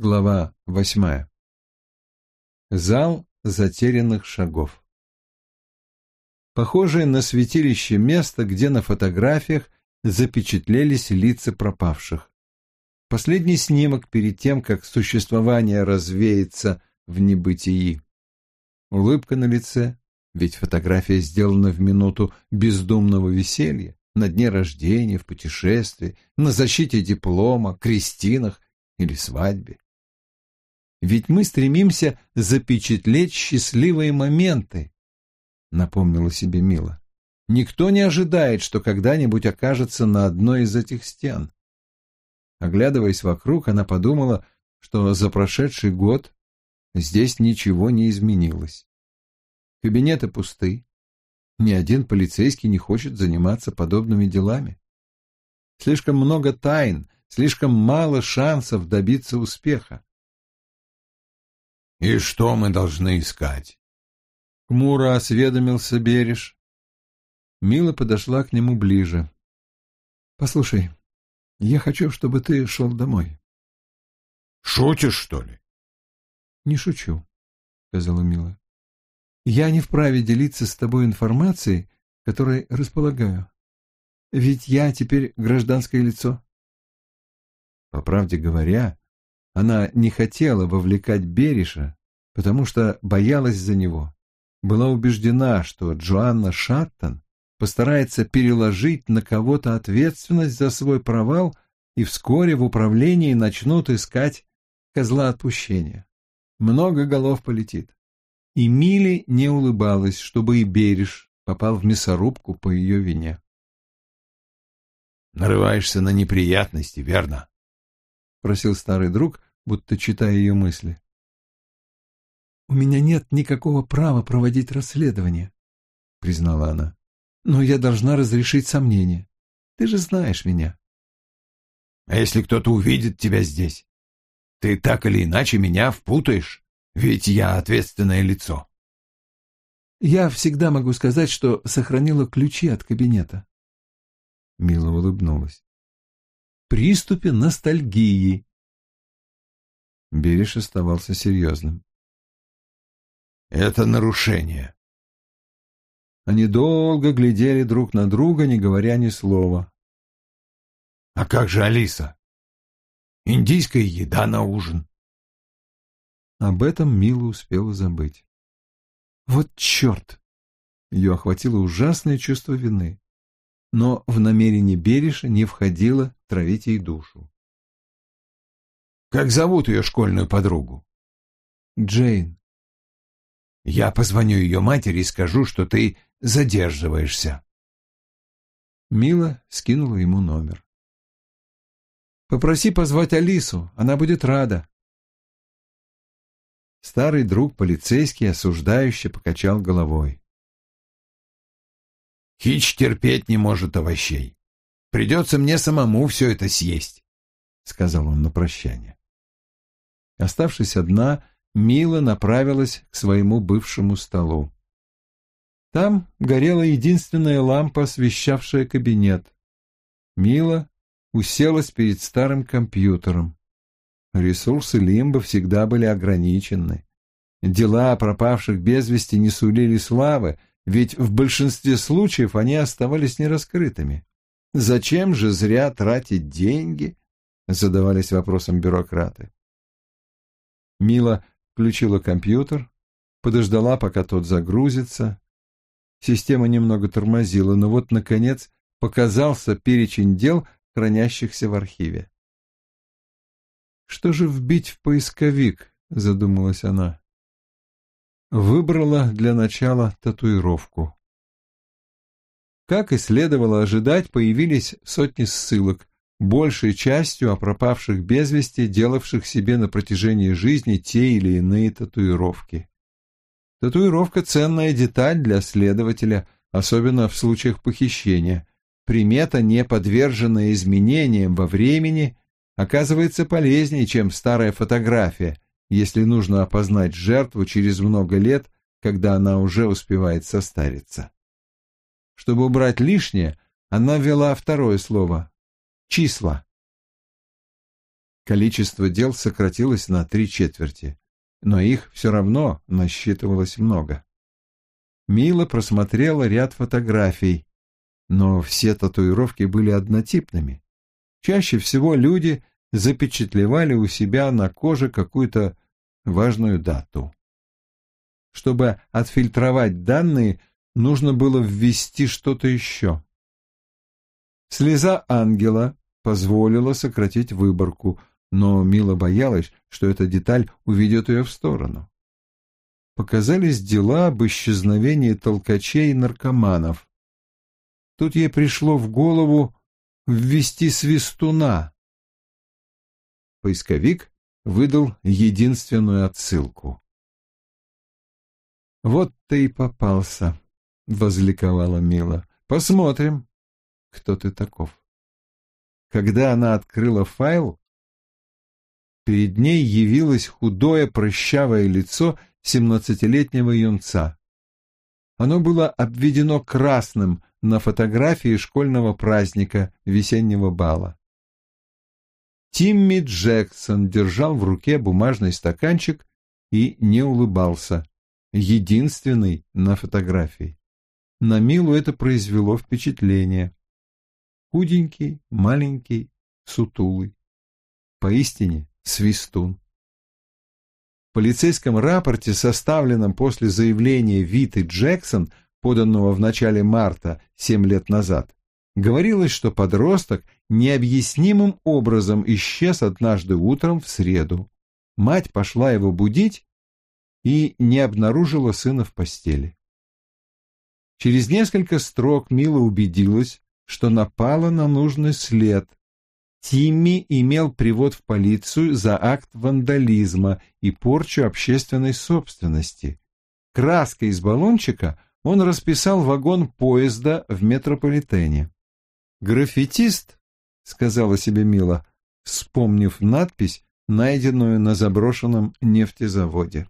Глава 8. Зал затерянных шагов. Похожее на святилище место, где на фотографиях запечатлелись лица пропавших. Последний снимок перед тем, как существование развеется в небытии. Улыбка на лице, ведь фотография сделана в минуту бездумного веселья, на дне рождения, в путешествии, на защите диплома, крестинах или свадьбе. Ведь мы стремимся запечатлеть счастливые моменты, напомнила себе Мила. Никто не ожидает, что когда-нибудь окажется на одной из этих стен. Оглядываясь вокруг, она подумала, что за прошедший год здесь ничего не изменилось. Кабинеты пусты. Ни один полицейский не хочет заниматься подобными делами. Слишком много тайн, слишком мало шансов добиться успеха. «И что мы должны искать?» — хмуро осведомился Бериш. Мила подошла к нему ближе. «Послушай, я хочу, чтобы ты шел домой». «Шутишь, что ли?» «Не шучу», — сказала Мила. «Я не вправе делиться с тобой информацией, которой располагаю. Ведь я теперь гражданское лицо». По правде говоря, она не хотела вовлекать Бериша, потому что боялась за него. Была убеждена, что Джоанна Шаттон постарается переложить на кого-то ответственность за свой провал, и вскоре в управлении начнут искать козла отпущения. Много голов полетит. И Миле не улыбалась, чтобы и Бериш попал в мясорубку по ее вине. «Нарываешься на неприятности, верно?» — просил старый друг, будто читая ее мысли. «У меня нет никакого права проводить расследование», — признала она. «Но я должна разрешить сомнения. Ты же знаешь меня». «А если кто-то увидит тебя здесь? Ты так или иначе меня впутаешь, ведь я ответственное лицо». «Я всегда могу сказать, что сохранила ключи от кабинета». Мила улыбнулась. «В приступе ностальгии». Бериш оставался серьезным. «Это нарушение». Они долго глядели друг на друга, не говоря ни слова. «А как же Алиса? Индийская еда на ужин». Об этом Мила успела забыть. Вот черт! Ее охватило ужасное чувство вины. Но в намерение Бериша не входило травить ей душу. «Как зовут ее школьную подругу?» «Джейн». «Я позвоню ее матери и скажу, что ты задерживаешься». Мила скинула ему номер. «Попроси позвать Алису, она будет рада». Старый друг полицейский осуждающе покачал головой. «Хич терпеть не может овощей. Придется мне самому все это съесть», — сказал он на прощание. Оставшись одна, Мила направилась к своему бывшему столу. Там горела единственная лампа, освещавшая кабинет. Мила уселась перед старым компьютером. Ресурсы Лимбо всегда были ограничены. Дела о пропавших без вести не сулили славы, ведь в большинстве случаев они оставались нераскрытыми. Зачем же зря тратить деньги? Задавались вопросом бюрократы. Мила включила компьютер, подождала, пока тот загрузится. Система немного тормозила, но вот, наконец, показался перечень дел, хранящихся в архиве. «Что же вбить в поисковик?» — задумалась она. Выбрала для начала татуировку. Как и следовало ожидать, появились сотни ссылок, большей частью о пропавших без вести, делавших себе на протяжении жизни те или иные татуировки. Татуировка — ценная деталь для следователя, особенно в случаях похищения. Примета, не подверженная изменениям во времени, оказывается полезнее, чем старая фотография, если нужно опознать жертву через много лет, когда она уже успевает состариться. Чтобы убрать лишнее, она ввела второе слово — числа. Количество дел сократилось на 3/4, но их все равно насчитывалось много. Мила просмотрела ряд фотографий, но все татуировки были однотипными. Чаще всего люди запечатлевали у себя на коже какую-то важную дату. Чтобы отфильтровать данные, нужно было ввести что-то еще. Слеза ангела позволила сократить выборку, но Мила боялась, что эта деталь уведет ее в сторону. Показались дела об исчезновении толкачей и наркоманов. Тут ей пришло в голову ввести свистуна. Поисковик выдал единственную отсылку. «Вот ты и попался», — возликовала Мила. «Посмотрим, кто ты таков». Когда она открыла файл, перед ней явилось худое прыщавое лицо 17-летнего юнца. Оно было обведено красным на фотографии школьного праздника весеннего бала. Тимми Джексон держал в руке бумажный стаканчик и не улыбался, единственный на фотографии. На Милу это произвело впечатление. Худенький, маленький, сутулый. Поистине свистун. В полицейском рапорте, составленном после заявления Виты Джексон, поданного в начале марта 7 лет назад, говорилось, что подросток необъяснимым образом исчез однажды утром в среду. Мать пошла его будить и не обнаружила сына в постели. Через несколько строк Мила убедилась, что напала на нужный след. Тимми имел привод в полицию за акт вандализма и порчу общественной собственности. Краской из баллончика он расписал вагон поезда в метрополитене. «Граффитист», — сказала себе Мила, вспомнив надпись, найденную на заброшенном нефтезаводе.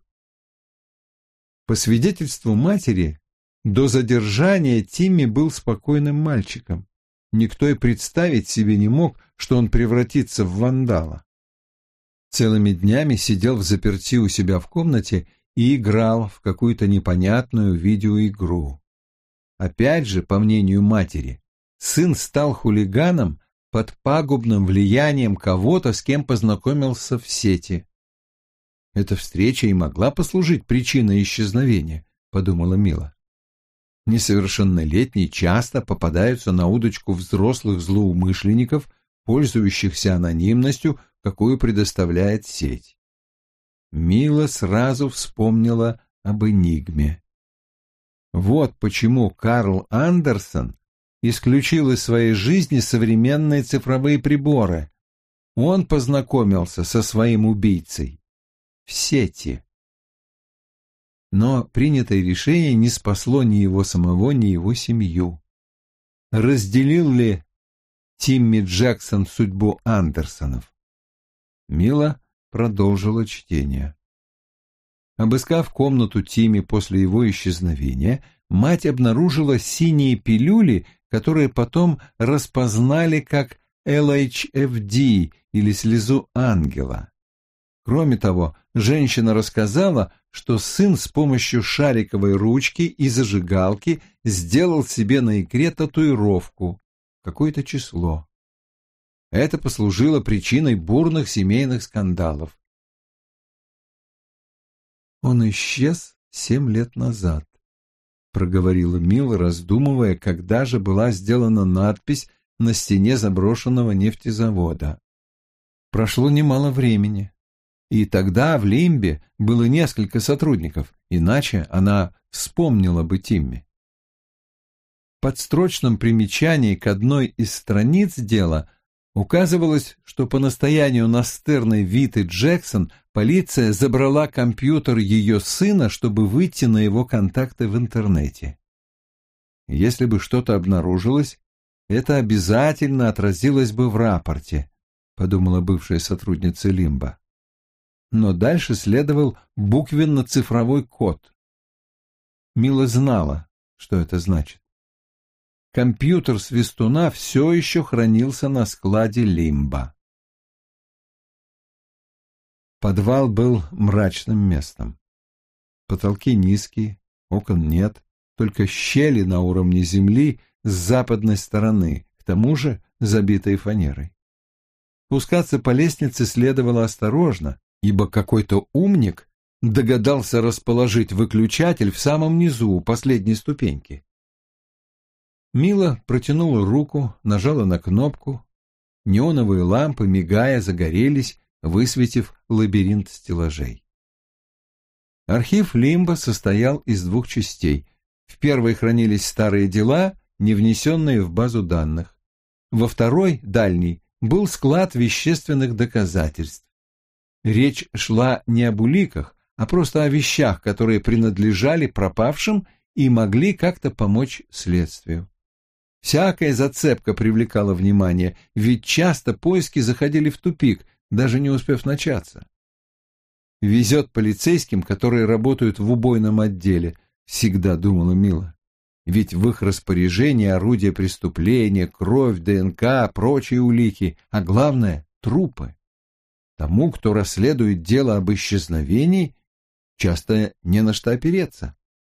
По свидетельству матери, до задержания Тимми был спокойным мальчиком. Никто и представить себе не мог, что он превратится в вандала. Целыми днями сидел взаперти у себя в комнате и играл в какую-то непонятную видеоигру. Опять же, по мнению матери, сын стал хулиганом под пагубным влиянием кого-то, с кем познакомился в сети. Эта встреча и могла послужить причиной исчезновения, подумала Мила. Несовершеннолетние часто попадаются на удочку взрослых злоумышленников, пользующихся анонимностью, какую предоставляет сеть. Мила сразу вспомнила об энигме. Вот почему Карл Андерсон исключил из своей жизни современные цифровые приборы. Он познакомился со своим убийцей в сети. Но принятое решение не спасло ни его самого, ни его семью. Разделил ли Тимми Джексон судьбу Андерсонов? Мила продолжила чтение. Обыскав комнату Тимми после его исчезновения, мать обнаружила синие пилюли, которые потом распознали как LHFD или слезу ангела. Кроме того, женщина рассказала, что сын с помощью шариковой ручки и зажигалки сделал себе на икре татуировку, какое-то число. Это послужило причиной бурных семейных скандалов. «Он исчез 7 лет назад», — проговорила Мила, раздумывая, когда же была сделана надпись на стене заброшенного нефтезавода. Прошло немало времени. И тогда в Лимбе было несколько сотрудников, иначе она вспомнила бы Тимми. В подстрочном примечании к одной из страниц дела указывалось, что по настоянию настырной Виты Джексон полиция забрала компьютер ее сына, чтобы выйти на его контакты в интернете. Если бы что-то обнаружилось, это обязательно отразилось бы в рапорте, подумала бывшая сотрудница Лимба. Но дальше следовал буквенно-цифровой код. Мила знала, что это значит. Компьютер свистуна все еще хранился на складе Лимба. Подвал был мрачным местом. Потолки низкие, окон нет, только щели на уровне земли с западной стороны, к тому же забитые фанерой. Спускаться по лестнице следовало осторожно, ибо какой-то умник догадался расположить выключатель в самом низу, у последней ступеньки. Мила протянула руку, нажала на кнопку. Неоновые лампы, мигая, загорелись, высветив лабиринт стеллажей. Архив Лимбо состоял из двух частей. В первой хранились старые дела, не внесенные в базу данных. Во второй, дальней, был склад вещественных доказательств. Речь шла не об уликах, а просто о вещах, которые принадлежали пропавшим и могли как-то помочь следствию. Всякая зацепка привлекала внимание, ведь часто поиски заходили в тупик, даже не успев начаться. «Везет полицейским, которые работают в убойном отделе», — всегда думала Мила. Ведь в их распоряжении орудия преступления, кровь, ДНК, прочие улики, а главное — трупы. Тому, кто расследует дело об исчезновении, часто не на что опереться.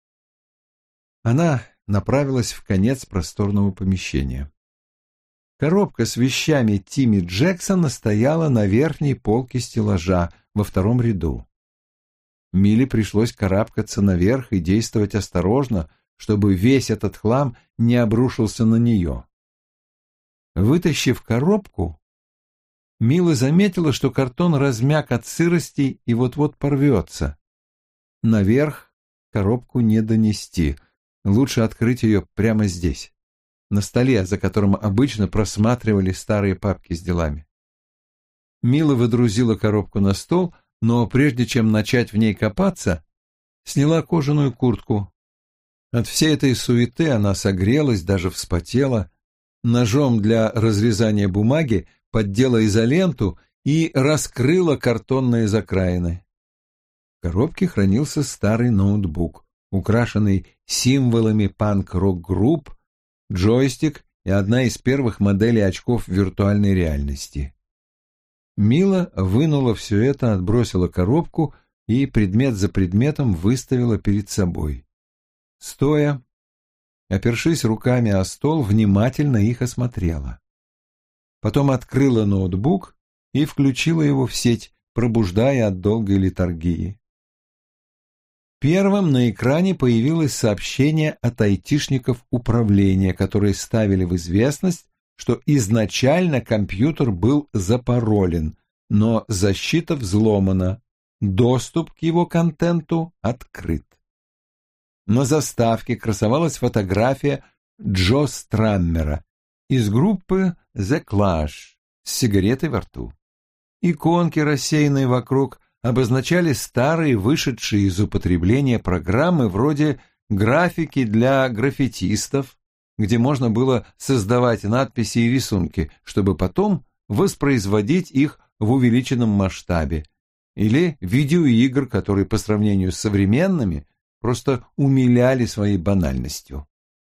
Она направилась в конец просторного помещения. Коробка с вещами Тимми Джексона стояла на верхней полке стеллажа во втором ряду. Миле пришлось карабкаться наверх и действовать осторожно, чтобы весь этот хлам не обрушился на нее. Вытащив коробку, Мила заметила, что картон размяк от сырости и вот-вот порвется. Наверх коробку не донести, лучше открыть ее прямо здесь, на столе, за которым обычно просматривали старые папки с делами. Мила выдрузила коробку на стол, но прежде чем начать в ней копаться, сняла кожаную куртку. От всей этой суеты она согрелась, даже вспотела, ножом для разрезания бумаги поддела изоленту и раскрыла картонные закраины. В коробке хранился старый ноутбук, украшенный символами панк-рок-групп, джойстик и одна из первых моделей очков виртуальной реальности. Мила вынула все это, отбросила коробку и предмет за предметом выставила перед собой. Стоя, опершись руками о стол, внимательно их осмотрела. Потом открыла ноутбук и включила его в сеть, пробуждая от долгой летаргии. Первым на экране появилось сообщение от айтишников управления, которые ставили в известность, что изначально компьютер был запаролен, но защита взломана, доступ к его контенту открыт. На заставке красовалась фотография Джо Страммера из группы The Clash с сигаретой во рту. Иконки, рассеянные вокруг, обозначали старые, вышедшие из употребления программы вроде графики для граффитистов, где можно было создавать надписи и рисунки, чтобы потом воспроизводить их в увеличенном масштабе, или видеоигр, которые по сравнению с современными просто умиляли своей банальностью.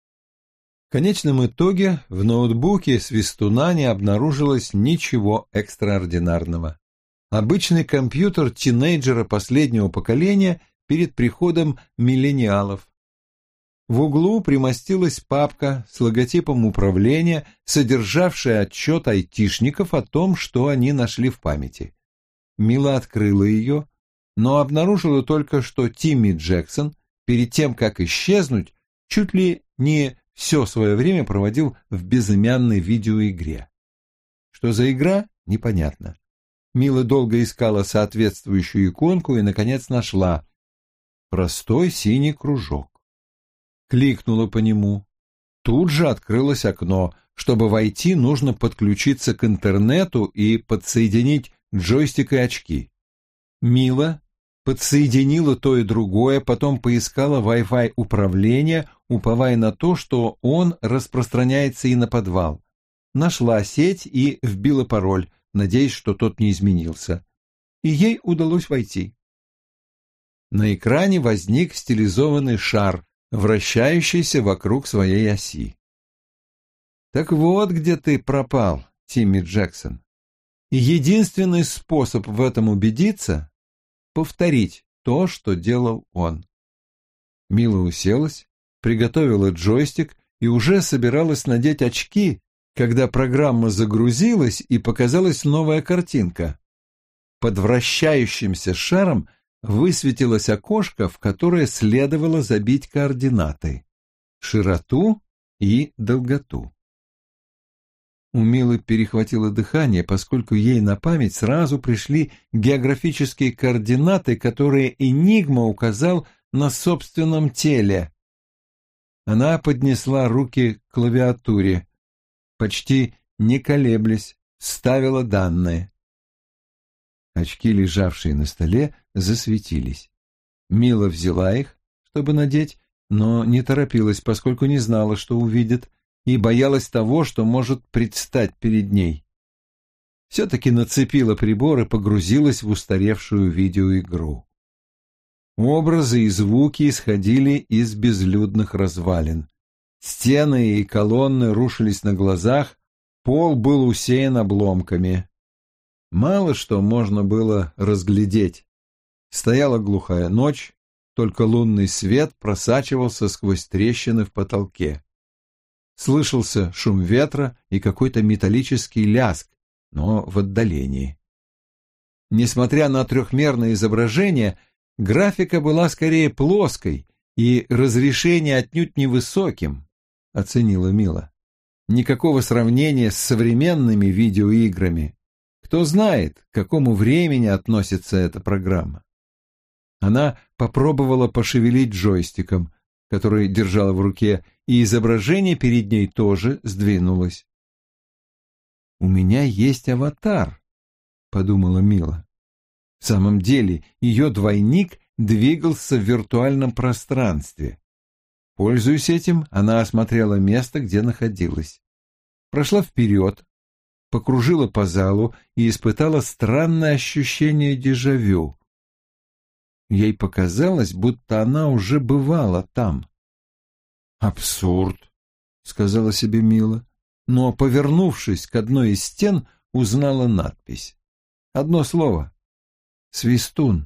В конечном итоге в ноутбуке Свистуна не обнаружилось ничего экстраординарного. Обычный компьютер тинейджера последнего поколения перед приходом миллениалов. В углу примостилась папка с логотипом управления, содержавшая отчет айтишников о том, что они нашли в памяти. Мила открыла ее, но обнаружила только, что Тимми Джексон перед тем, как исчезнуть, чуть ли не все свое время проводил в безымянной видеоигре. Что за игра, непонятно. Мила долго искала соответствующую иконку и, наконец, нашла. Простой синий кружок. Кликнула по нему. Тут же открылось окно. Чтобы войти, нужно подключиться к интернету и подсоединить джойстик и очки. Мила подсоединила то и другое, потом поискала Wi-Fi управления, уповая на то, что он распространяется и на подвал. Нашла сеть и вбила пароль, надеясь, что тот не изменился. И ей удалось войти. На экране возник стилизованный шар, вращающийся вокруг своей оси. «Так вот, где ты пропал, Тимми Джексон. И единственный способ в этом убедиться — повторить то, что делал он. Мила уселась, приготовила джойстик и уже собиралась надеть очки, когда программа загрузилась и показалась новая картинка. Под вращающимся шаром высветилось окошко, в которое следовало забить координаты — широту и долготу. У Милы перехватило дыхание, поскольку ей на память сразу пришли географические координаты, которые Энигма указал на собственном теле. Она поднесла руки к клавиатуре, почти не колеблясь, вставила данные. Очки, лежавшие на столе, засветились. Мила взяла их, чтобы надеть, но не торопилась, поскольку не знала, что увидит, и боялась того, что может предстать перед ней. Все-таки нацепила прибор и погрузилась в устаревшую видеоигру. Образы и звуки исходили из безлюдных развалин. Стены и колонны рушились на глазах, пол был усеян обломками. Мало что можно было разглядеть. Стояла глухая ночь, только лунный свет просачивался сквозь трещины в потолке. Слышался шум ветра и какой-то металлический лязг, но в отдалении. Несмотря на трехмерное изображение, графика была скорее плоской и разрешение отнюдь невысоким, оценила Мила. Никакого сравнения с современными видеоиграми. Кто знает, к какому времени относится эта программа. Она попробовала пошевелить джойстиком, который держала в руке, и изображение перед ней тоже сдвинулось. «У меня есть аватар», — подумала Мила. В самом деле, ее двойник двигался в виртуальном пространстве. Пользуясь этим, она осмотрела место, где находилась. Прошла вперед, покружила по залу и испытала странное ощущение дежавю. Ей показалось, будто она уже бывала там. «Абсурд», — сказала себе Мила, но, повернувшись к одной из стен, узнала надпись. Одно слово — «Свистун».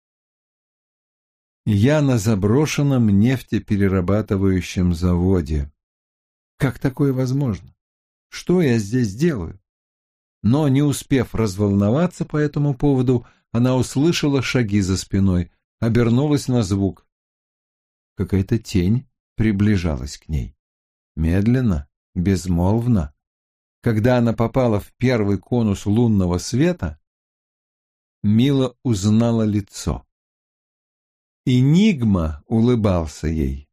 Я на заброшенном нефтеперерабатывающем заводе. Как такое возможно? Что я здесь делаю? Но, не успев разволноваться по этому поводу, она услышала шаги за спиной, обернулась на звук. Какая-то тень приближалась к ней. Медленно, безмолвно. Когда она попала в первый конус лунного света, Мила узнала лицо. Энигма улыбался ей.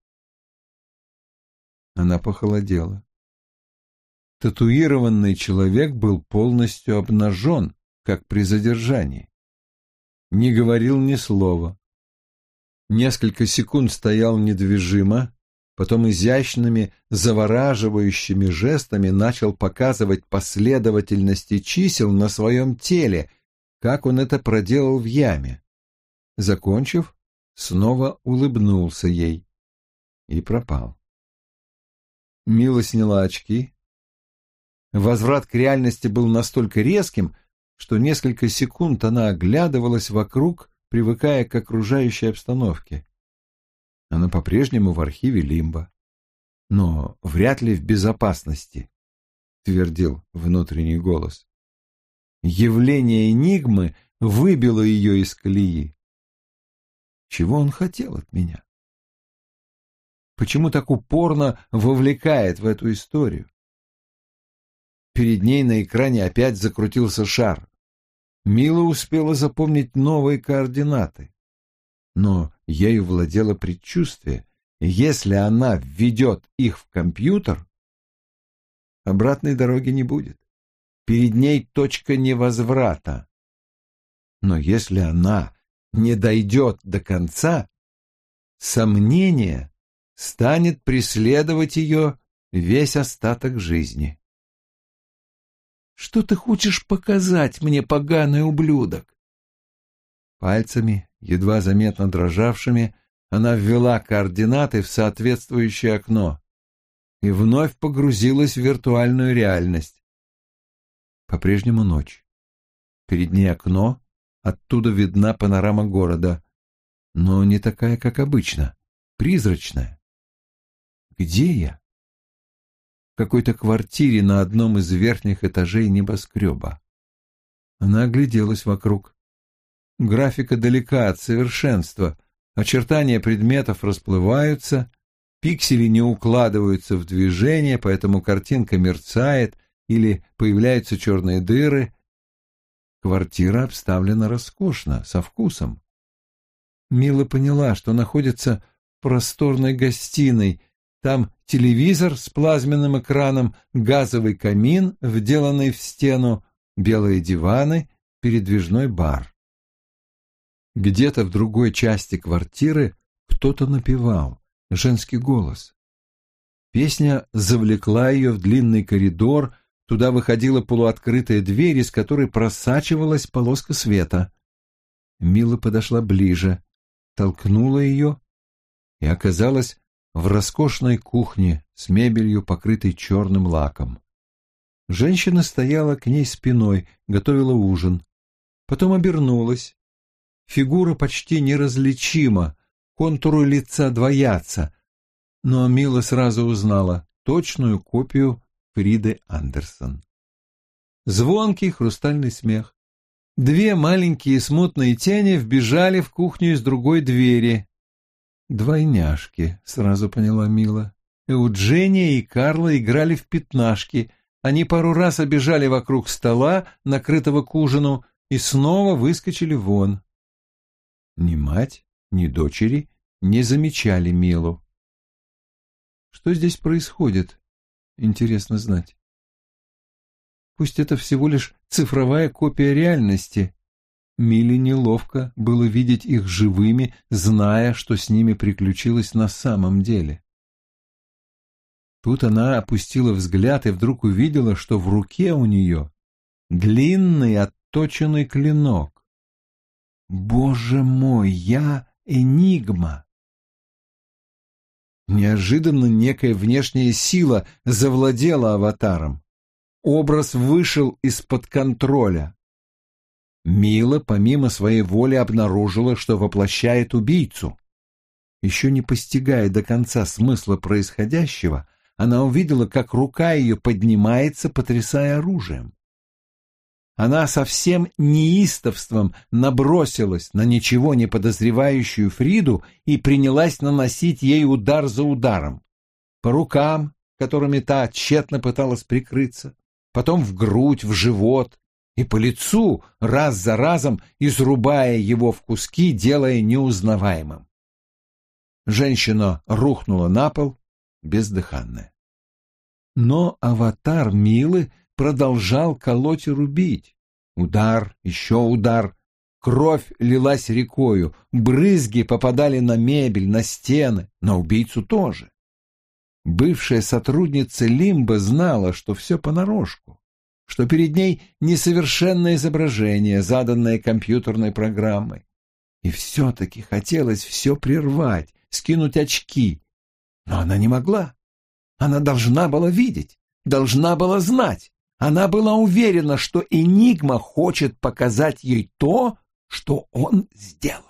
Она похолодела. Татуированный человек был полностью обнажен, как при задержании. Не говорил ни слова. Несколько секунд стоял недвижимо, потом изящными, завораживающими жестами начал показывать последовательности чисел на своем теле, как он это проделал в яме. Закончив, снова улыбнулся ей и пропал. Мила сняла очки. Возврат к реальности был настолько резким, что несколько секунд она оглядывалась вокруг, привыкая к окружающей обстановке. Она по-прежнему в архиве Лимбо, но вряд ли в безопасности, твердил внутренний голос. Явление Энигмы выбило ее из колеи. Чего он хотел от меня? Почему так упорно вовлекает в эту историю? Перед ней на экране опять закрутился шар. Мила успела запомнить новые координаты. Но ею владело предчувствие. Если она введет их в компьютер, обратной дороги не будет. Перед ней точка невозврата. Но если она не дойдет до конца, сомнение станет преследовать ее весь остаток жизни. «Что ты хочешь показать мне, поганый ублюдок?» Пальцами, едва заметно дрожавшими, она ввела координаты в соответствующее окно и вновь погрузилась в виртуальную реальность. По-прежнему ночь. Перед ней окно, оттуда видна панорама города, но не такая, как обычно, призрачная. Где я? В какой-то квартире на одном из верхних этажей небоскреба. Она огляделась вокруг. Графика далека от совершенства, очертания предметов расплываются, пиксели не укладываются в движение, поэтому картинка мерцает или появляются черные дыры. Квартира обставлена роскошно, со вкусом. Мила поняла, что находится в просторной гостиной. Там телевизор с плазменным экраном, газовый камин, вделанный в стену, белые диваны, передвижной бар. Где-то в другой части квартиры кто-то напевал, женский голос. Песня завлекла ее в длинный коридор, туда выходила полуоткрытая дверь, из которой просачивалась полоска света. Мила подошла ближе, толкнула ее и оказалась в роскошной кухне с мебелью, покрытой черным лаком. Женщина стояла к ней спиной, готовила ужин. Потом обернулась. Фигура почти неразличима, контуры лица двоятся, но Мила сразу узнала точную копию Фриды Андерсон. Звонкий хрустальный смех. Две маленькие смутные тени вбежали в кухню из другой двери. «Двойняшки», — сразу поняла Мила. Эуджения и Карла играли в пятнашки. Они пару раз обежали вокруг стола, накрытого к ужину, и снова выскочили вон. Ни мать, ни дочери не замечали Милу. Что здесь происходит? Интересно знать. Пусть это всего лишь цифровая копия реальности. Миле неловко было видеть их живыми, зная, что с ними приключилось на самом деле. Тут она опустила взгляд и вдруг увидела, что в руке у нее длинный отточенный клинок. «Боже мой, я Энигма!» Неожиданно некая внешняя сила завладела аватаром. Образ вышел из-под контроля. Мила, помимо своей воли, обнаружила, что воплощает убийцу. Еще не постигая до конца смысла происходящего, она увидела, как рука ее поднимается, потрясая оружием. Она со всем неистовством набросилась на ничего не подозревающую Фриду и принялась наносить ей удар за ударом. По рукам, которыми та тщетно пыталась прикрыться, потом в грудь, в живот и по лицу, раз за разом изрубая его в куски, делая неузнаваемым. Женщина рухнула на пол, бездыханная. Но аватар Милы продолжал колоть и рубить. Удар, еще удар. Кровь лилась рекою, брызги попадали на мебель, на стены, на убийцу тоже. Бывшая сотрудница Лимбо знала, что все понарошку, что перед ней несовершенное изображение, заданное компьютерной программой. И все-таки хотелось все прервать, скинуть очки. Но она не могла. Она должна была видеть, должна была знать. Она была уверена, что Энигма хочет показать ей то, что он сделал.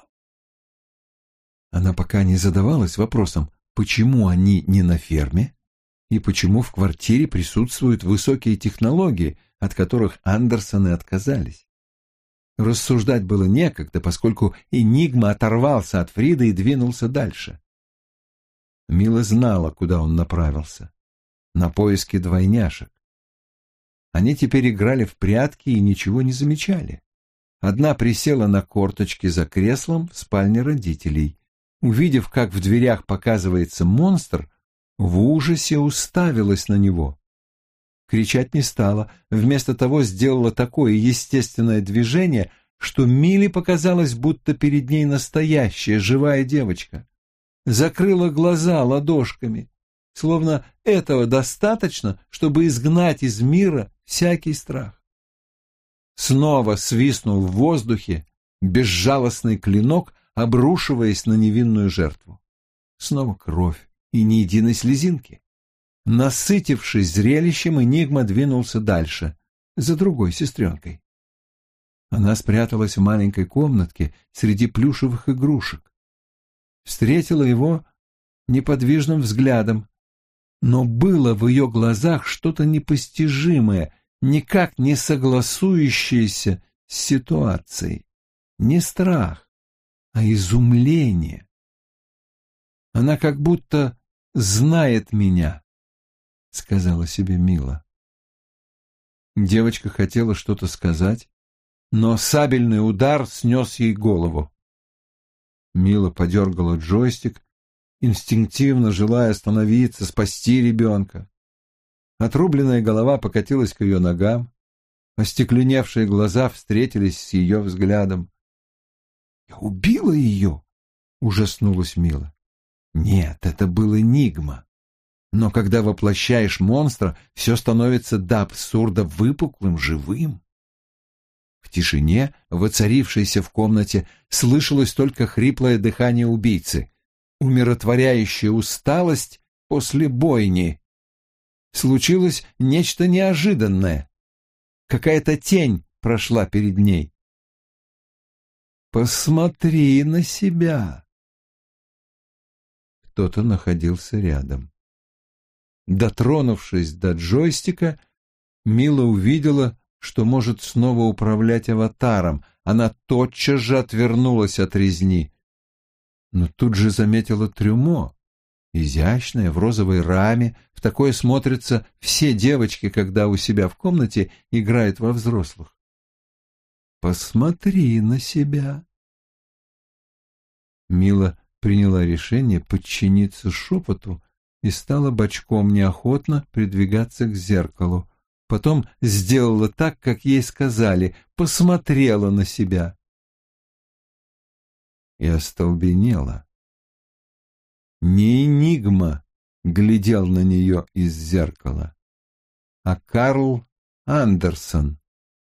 Она пока не задавалась вопросом, почему они не на ферме и почему в квартире присутствуют высокие технологии, от которых Андерсоны отказались. Рассуждать было некогда, поскольку Энигма оторвался от Фриды и двинулся дальше. Мила знала, куда он направился. На поиски двойняшек. Они теперь играли в прятки и ничего не замечали. Одна присела на корточки за креслом в спальне родителей. Увидев, как в дверях показывается монстр, в ужасе уставилась на него. Кричать не стала, вместо того сделала такое естественное движение, что Миле показалось, будто перед ней настоящая живая девочка. Закрыла глаза ладошками, словно этого достаточно, чтобы изгнать из мира всякий страх. Снова свистнул в воздухе безжалостный клинок, обрушиваясь на невинную жертву. Снова кровь и ни единой слезинки. Насытившись зрелищем, Энигма двинулся дальше, за другой сестренкой. Она спряталась в маленькой комнатке среди плюшевых игрушек. Встретила его неподвижным взглядом, но было в ее глазах что-то непостижимое, никак не согласующееся с ситуацией. Не страх, а изумление. Она как будто знает меня, сказала себе Мила. Девочка хотела что-то сказать, но сабельный удар снес ей голову. Мила подергала джойстик, инстинктивно желая остановиться, спасти ребенка. Отрубленная голова покатилась к ее ногам, остекленевшие глаза встретились с ее взглядом. «Я убила ее!» — ужаснулась Мила. Нет, это был энигма. Но когда воплощаешь монстра, все становится до абсурда выпуклым, живым. В тишине, воцарившейся в комнате, слышалось только хриплое дыхание убийцы, умиротворяющая усталость после бойни. Случилось нечто неожиданное. Какая-то тень прошла перед ней. «Посмотри на себя!» Кто-то находился рядом. Дотронувшись до джойстика, Мила увидела, что может снова управлять аватаром. Она тотчас же отвернулась от резни. Но тут же заметила трюмо. Изящное, в розовой раме. В такое смотрятся все девочки, когда у себя в комнате играют во взрослых. «Посмотри на себя!» Мила приняла решение подчиниться шепоту и стала бочком неохотно придвигаться к зеркалу. Потом сделала так, как ей сказали, посмотрела на себя. И остолбенела. Не энигма глядел на нее из зеркала, а Карл Андерсон.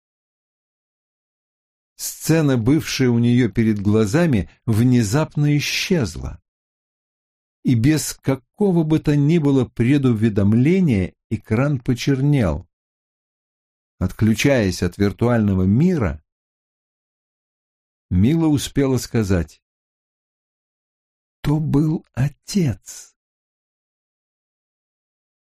Сцена, бывшая у нее перед глазами, внезапно исчезла. И без какого бы то ни было предуведомления экран почернел. Отключаясь от виртуального мира, Мила успела сказать: «То был отец».